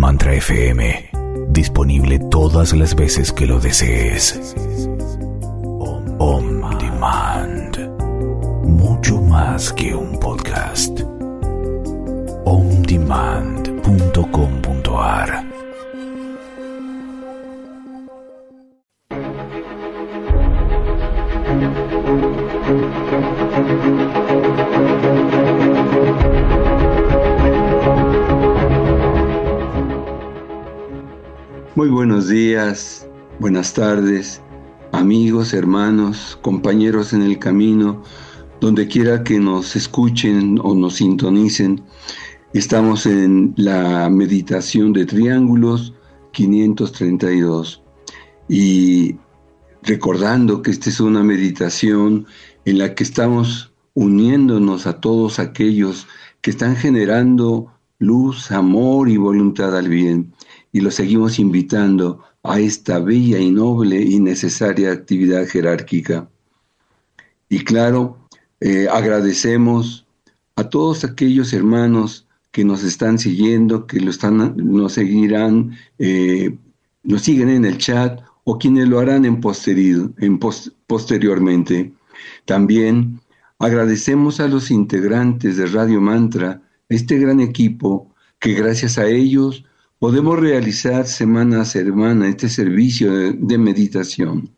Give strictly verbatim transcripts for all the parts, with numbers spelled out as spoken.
Mantra F M. Disponible todas las veces que lo desees. On Demand. Mucho más que un podcast. on demand punto com punto a r. Muy buenos días, buenas tardes, amigos, hermanos, compañeros en el camino, donde quiera que nos escuchen o nos sintonicen. Estamos en la meditación de triángulos quinientos treinta y dos y recordando que esta es una meditación en la que estamos uniéndonos a todos aquellos que están generando luz, amor y voluntad al bien. Y los seguimos invitando a esta bella y noble y necesaria actividad jerárquica. Y claro, eh, agradecemos a todos aquellos hermanos que nos están siguiendo, que lo están, nos seguirán, eh, nos siguen en el chat o quienes lo harán en, posterior, en post, posteriormente. También agradecemos a los integrantes de Radio Mantra, este gran equipo que gracias a ellos podemos realizar semana a semana este servicio de, de meditación.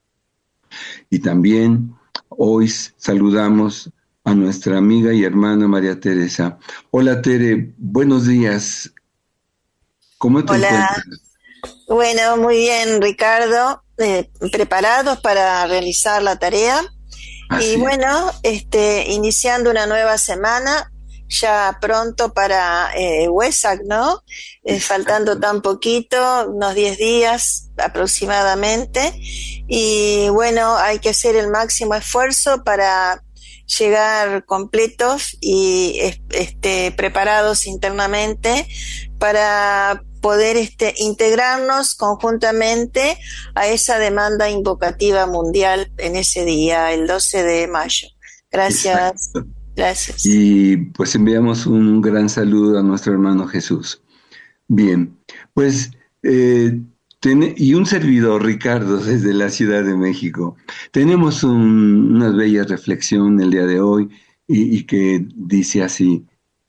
Y también hoy saludamos a nuestra amiga y hermana María Teresa. Hola Tere, buenos días. ¿Cómo te Hola. encuentras? Bueno, muy bien, Ricardo. Eh, preparados para realizar la tarea. Así y bueno, este, iniciando una nueva semana. Ya pronto para eh, Wesak, ¿no? Eh, faltando tan poquito, unos diez días aproximadamente. Y bueno, hay que hacer el máximo esfuerzo para llegar completos y este, preparados internamente para poder este, integrarnos conjuntamente a esa demanda invocativa mundial en ese día, el doce de mayo. Gracias. Exacto. Gracias. Y pues enviamos un gran saludo a nuestro hermano Jesús. Bien, pues, eh, ten, y un servidor, Ricardo, desde la Ciudad de México. Tenemos un, una bella reflexión el día de hoy y, y que dice así: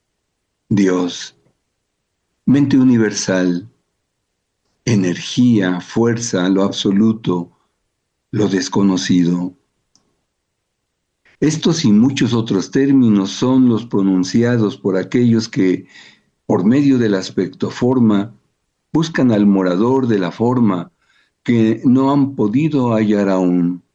Dios, mente universal, energía, fuerza, lo absoluto, lo desconocido. Estos y muchos otros términos son los pronunciados por aquellos que, por medio del aspecto forma, buscan al morador de la forma que no han podido hallar aún.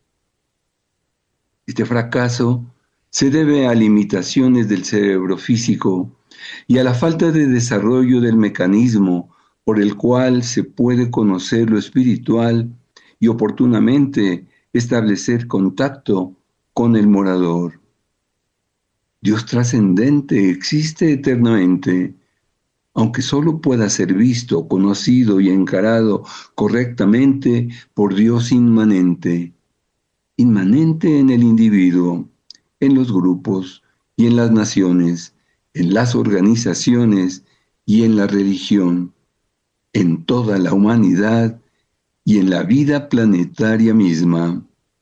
Este fracaso se debe a limitaciones del cerebro físico y a la falta de desarrollo del mecanismo por el cual se puede conocer lo espiritual y oportunamente establecer contacto con el morador. Dios trascendente existe eternamente, aunque solo pueda ser visto, conocido y encarado correctamente por Dios inmanente, inmanente en el individuo, en los grupos y en las naciones, en las organizaciones y en la religión, en toda la humanidad y en la vida planetaria misma.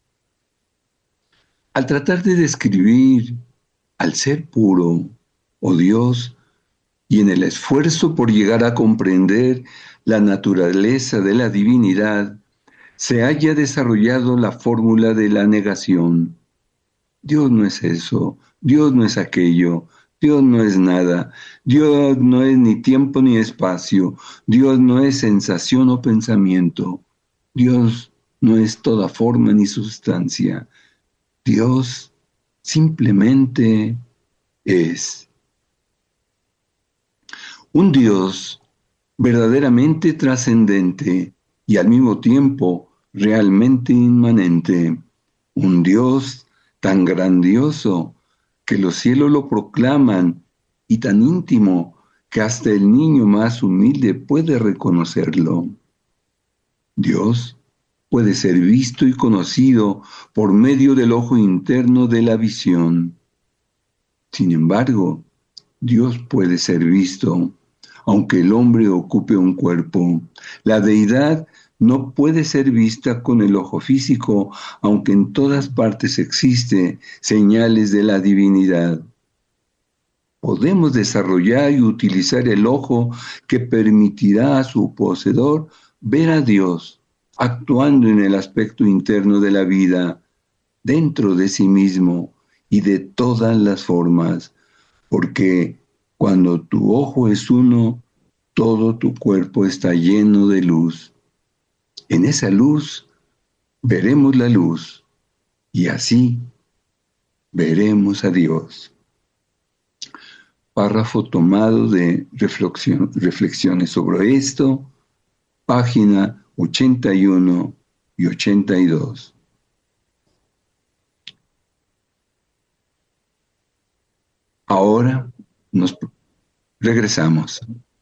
Al tratar de describir al ser puro, o Dios, y en el esfuerzo por llegar a comprender la naturaleza de la divinidad, se haya desarrollado la fórmula de la negación. Dios no es eso, Dios no es aquello, Dios no es nada, Dios no es ni tiempo ni espacio, Dios no es sensación o pensamiento, Dios no es toda forma ni sustancia. Dios simplemente es. Un Dios verdaderamente trascendente y al mismo tiempo realmente inmanente. Un Dios tan grandioso que los cielos lo proclaman y tan íntimo que hasta el niño más humilde puede reconocerlo. Dios puede ser visto y conocido por medio del ojo interno de la visión. Sin embargo, Dios puede ser visto aunque el hombre ocupe un cuerpo. La deidad no puede ser vista con el ojo físico, aunque en todas partes existe señales de la divinidad. Podemos desarrollar y utilizar el ojo que permitirá a su poseedor ver a Dios actuando en el aspecto interno de la vida, dentro de sí mismo y de todas las formas, porque cuando tu ojo es uno, todo tu cuerpo está lleno de luz. En esa luz veremos la luz y así veremos a Dios. Párrafo tomado de reflexión, reflexiones sobre esto, página ochenta y uno y ochenta y dos. Ahora nos regresamos.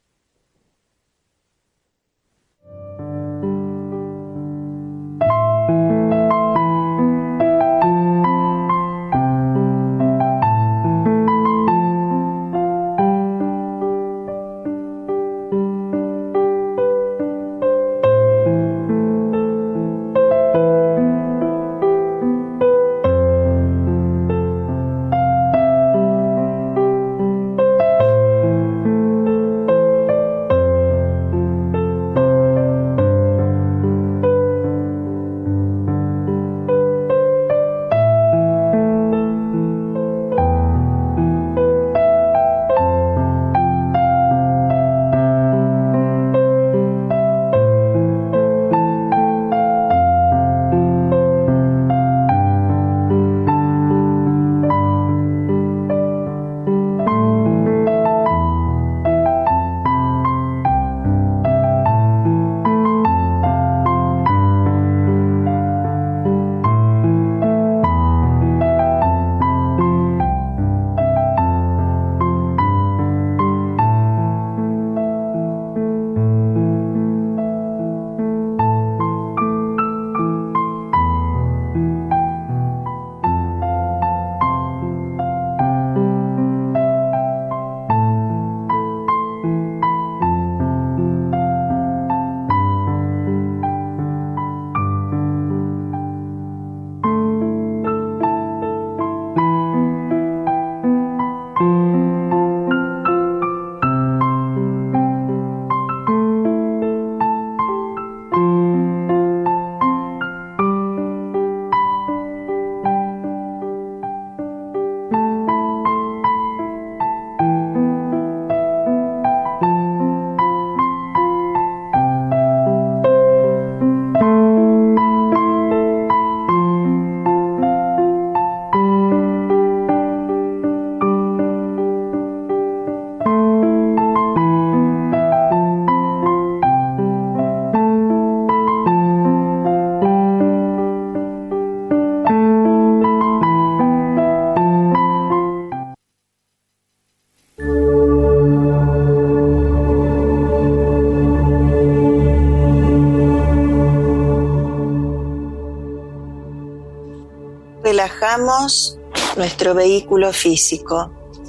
Relajamos nuestro vehículo físico.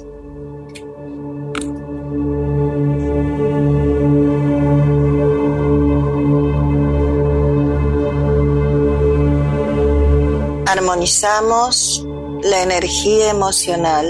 Armonizamos la energía emocional.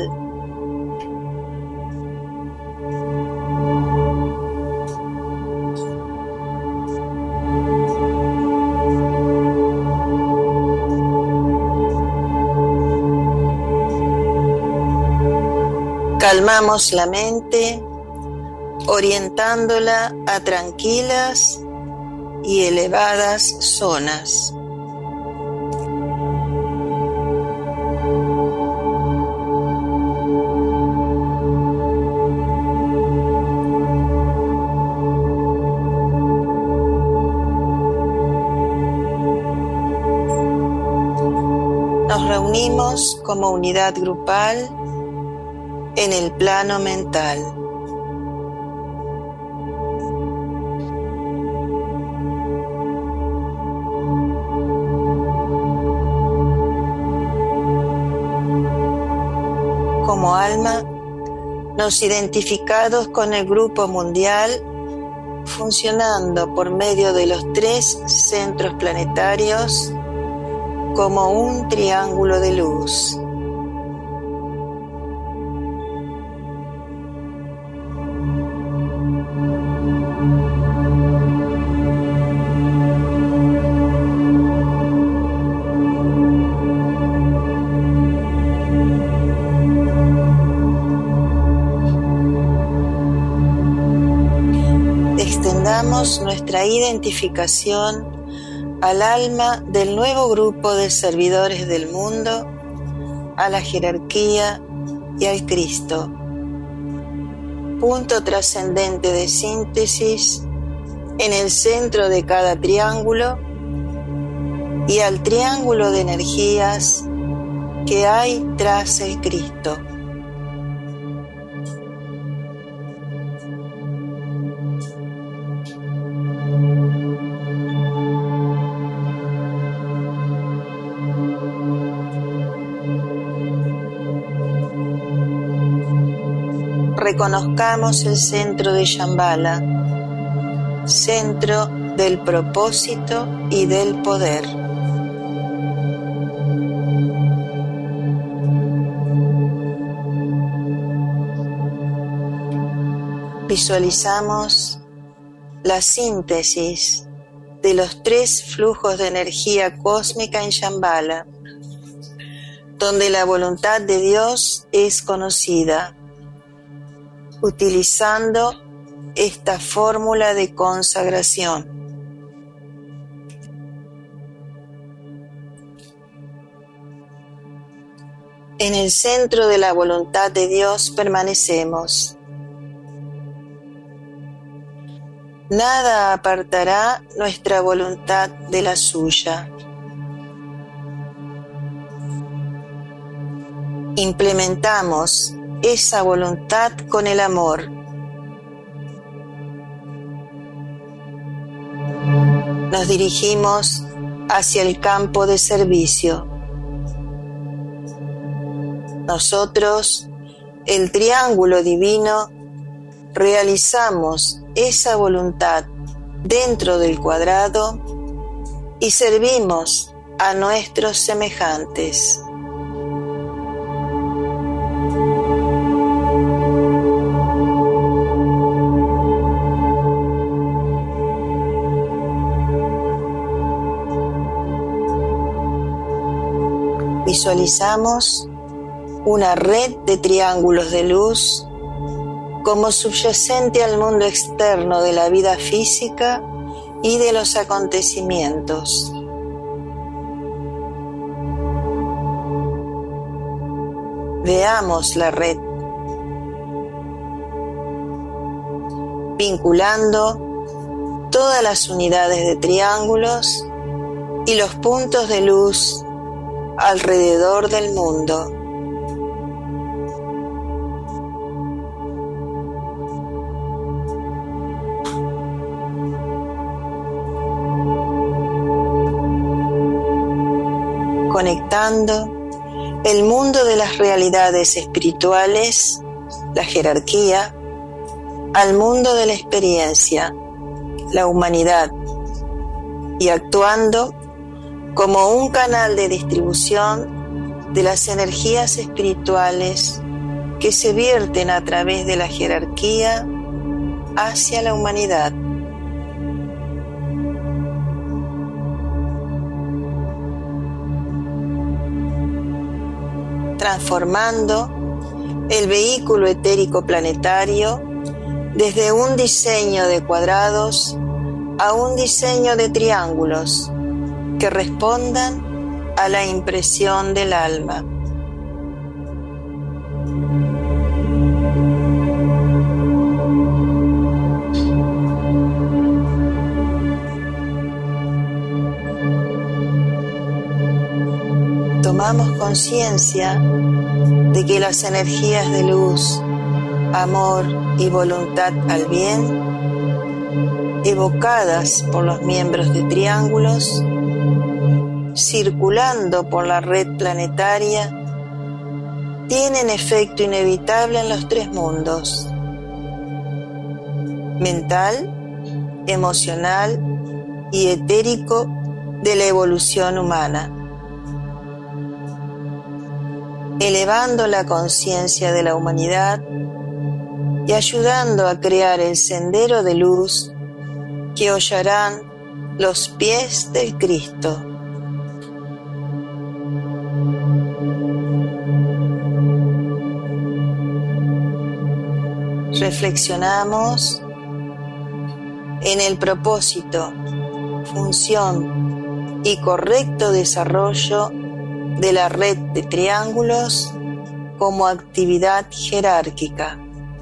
Calmamos la mente, orientándola a tranquilas y elevadas zonas. Nos reunimos como unidad grupal en el plano mental. Como alma, nos identificados con el grupo mundial, funcionando por medio de los tres centros planetarios como un triángulo de luz. Extendamos nuestra identificación al alma del nuevo grupo de servidores del mundo, a la jerarquía y al Cristo, punto trascendente de síntesis en el centro de cada triángulo, y al triángulo de energías que hay tras el Cristo. Reconozcamos el centro de Shambhala, centro del propósito y del poder. Visualizamos la síntesis de los tres flujos de energía cósmica en Shambhala, donde la voluntad de Dios es conocida, utilizando esta fórmula de consagración. En el centro de la voluntad de Dios permanecemos. Nada apartará nuestra voluntad de la suya. Implementamos esa voluntad con el amor. Nos dirigimos hacia el campo de servicio. Nosotros, el triángulo divino, realizamos esa voluntad dentro del cuadrado y servimos a nuestros semejantes. Visualizamos una red de triángulos de luz como subyacente al mundo externo de la vida física y de los acontecimientos. Veamos la red, vinculando todas las unidades de triángulos y los puntos de luz alrededor del mundo. Conectando el mundo de las realidades espirituales, la jerarquía, al mundo de la experiencia, la humanidad, y actuando como un canal de distribución de las energías espirituales que se vierten a través de la jerarquía hacia la humanidad. Transformando el vehículo etérico planetario desde un diseño de cuadrados a un diseño de triángulos que respondan a la impresión del alma. Tomamos conciencia de que las energías de luz, amor y voluntad al bien, evocadas por los miembros de triángulos, circulando por la red planetaria, tienen efecto inevitable en los tres mundos: mental, emocional y etérico de la evolución humana, elevando la conciencia de la humanidad y ayudando a crear el sendero de luz que hollarán los pies del Cristo. Reflexionamos en el propósito, función y correcto desarrollo de la red de triángulos como actividad jerárquica.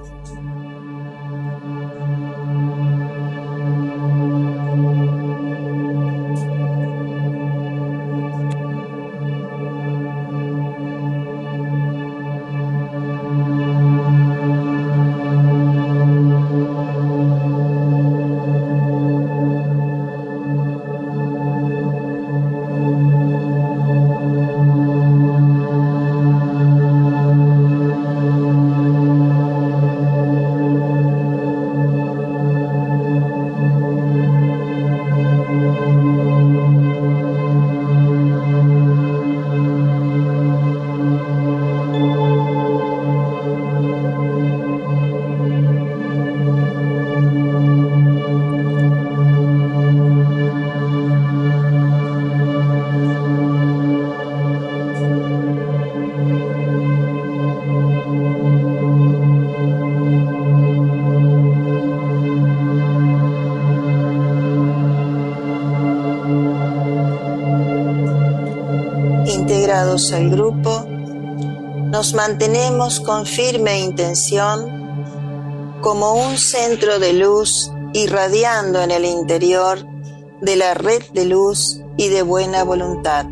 Integrados al grupo, nos mantenemos con firme intención como un centro de luz irradiando en el interior de la red de luz y de buena voluntad.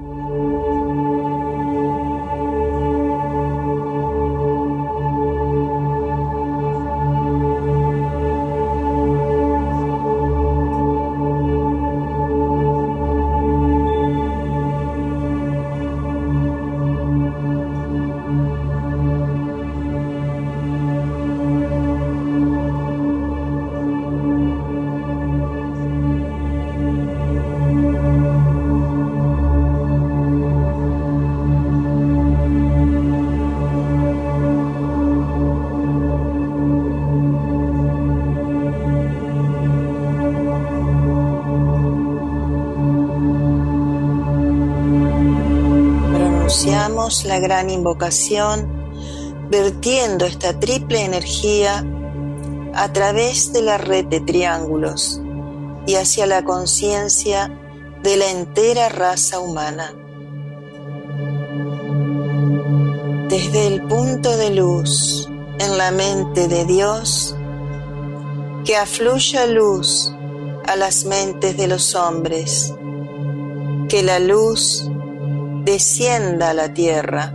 Pronunciamos la gran invocación, vertiendo esta triple energía a través de la red de triángulos y hacia la conciencia de la entera raza humana. Desde el punto de luz en la mente de Dios, que afluya luz a las mentes de los hombres, que la luz descienda a la tierra.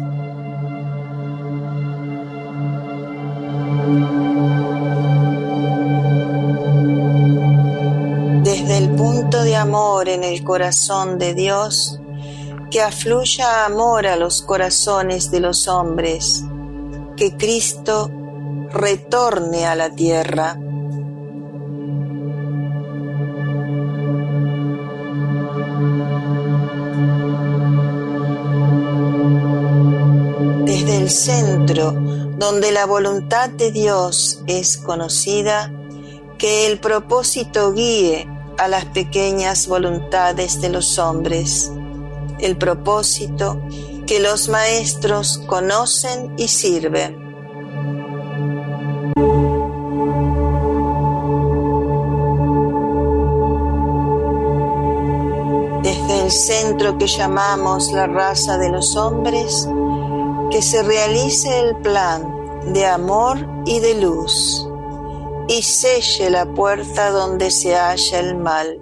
Desde el punto de amor en el corazón de Dios, que afluya amor a los corazones de los hombres, que Cristo retorne a la tierra. Desde el centro, donde la voluntad de Dios es conocida, que el propósito guíe a las pequeñas voluntades de los hombres, el propósito que los maestros conocen y sirven. Desde el centro que llamamos la raza de los hombres, que se realice el plan de amor y de luz y selle la puerta donde se halla el mal.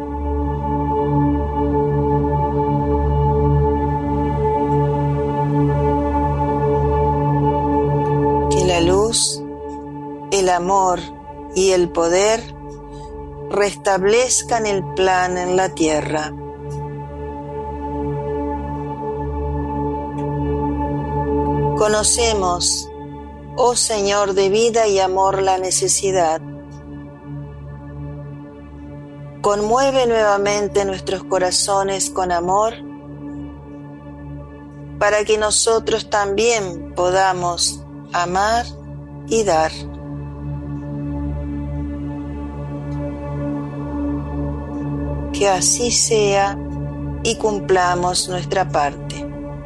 Que la luz, el amor y el poder restablezcan el plan en la tierra. Conocemos, oh Señor de vida y amor, la necesidad. Conmueve nuevamente nuestros corazones con amor, para que nosotros también podamos amar y dar. Que así sea y cumplamos nuestra parte.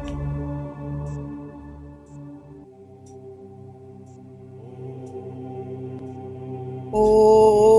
Oh.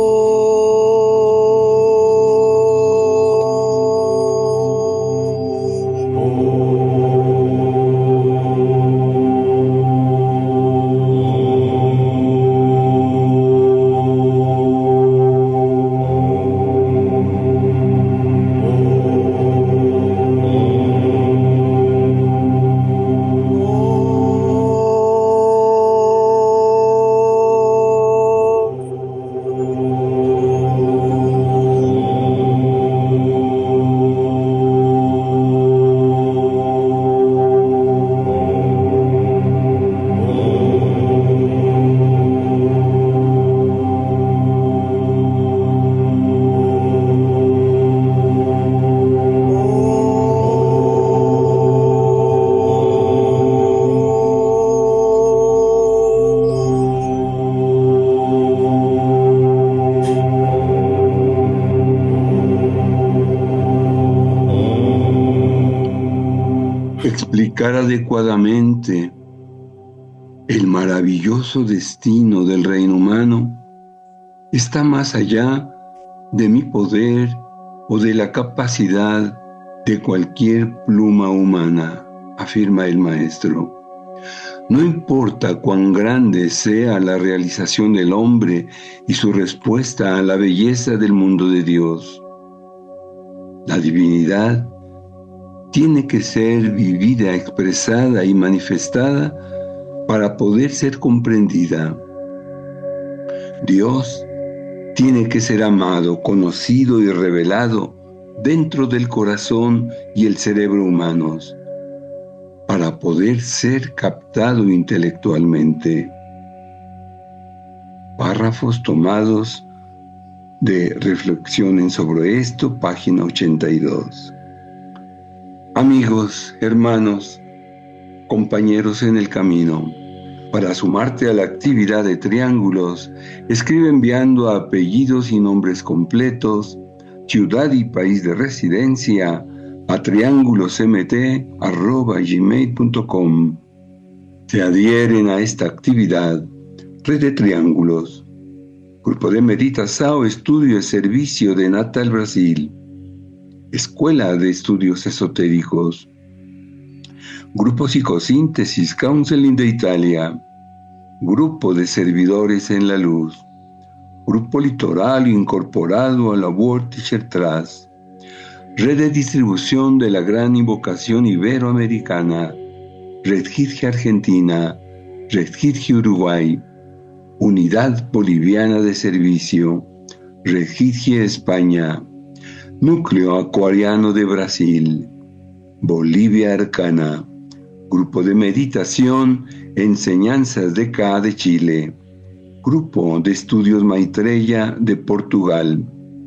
Explicar adecuadamente el maravilloso destino del reino humano está más allá de mi poder o de la capacidad de cualquier pluma humana, afirma el maestro. No importa cuán grande sea la realización del hombre y su respuesta a la belleza del mundo de Dios. La divinidad tiene que ser vivida, expresada y manifestada para poder ser comprendida. Dios tiene que ser amado, conocido y revelado dentro del corazón y el cerebro humanos para poder ser captado intelectualmente. Párrafos tomados de Reflexiones sobre esto, página ochenta y dos. Amigos, hermanos, compañeros en el camino, para sumarte a la actividad de triángulos, escribe enviando apellidos y nombres completos, ciudad y país de residencia a triángulosemt arroba gmail punto com. Se adhieren a esta actividad Red de Triángulos, Grupo de Meditación, Estudio y Servicio de Natal, Brasil, Escuela de Estudios Esotéricos, Grupo Psicosíntesis Counseling de Italia, Grupo de Servidores en la Luz, Grupo Litoral incorporado a la World Teacher Trust, Red de Distribución de la Gran Invocación Iberoamericana, Red Gidge Argentina, Red Gidge Uruguay, Unidad Boliviana de Servicio, Red Gidge España, Núcleo Acuariano de Brasil, Bolivia Arcana, Grupo de Meditación Enseñanzas de K de Chile, Grupo de Estudios Maitreya de Portugal,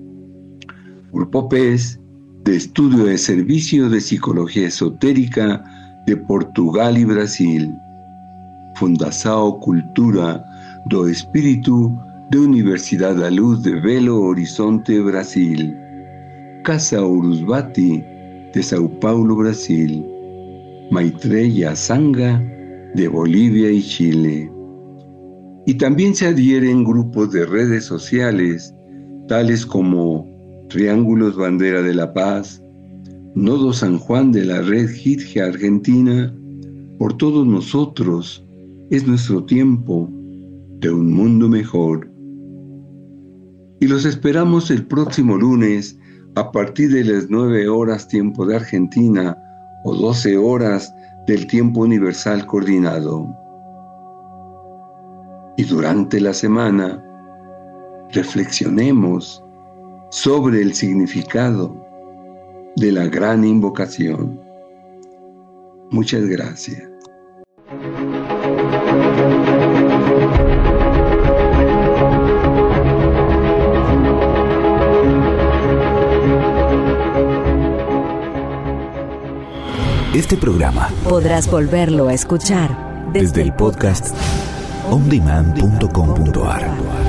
Grupo P E S de Estudio de Servicio de Psicología Esotérica de Portugal y Brasil, Fundação Cultura do Espírito de Universidad da Luz de Belo Horizonte, Brasil, Casa Urusbati de Sao Paulo, Brasil, Maitreya Sangha de Bolivia y Chile. Y también se adhieren grupos de redes sociales, tales como Triángulos Bandera de la Paz, Nodo San Juan de la Red Gidge Argentina. Por todos nosotros es nuestro tiempo de un mundo mejor. Y los esperamos el próximo lunes a partir de las nueve horas tiempo de Argentina o doce horas del tiempo universal coordinado. Y durante la semana reflexionemos sobre el significado de la gran invocación. Muchas gracias. Este programa podrás volverlo a escuchar desde el podcast on demand punto com punto a r.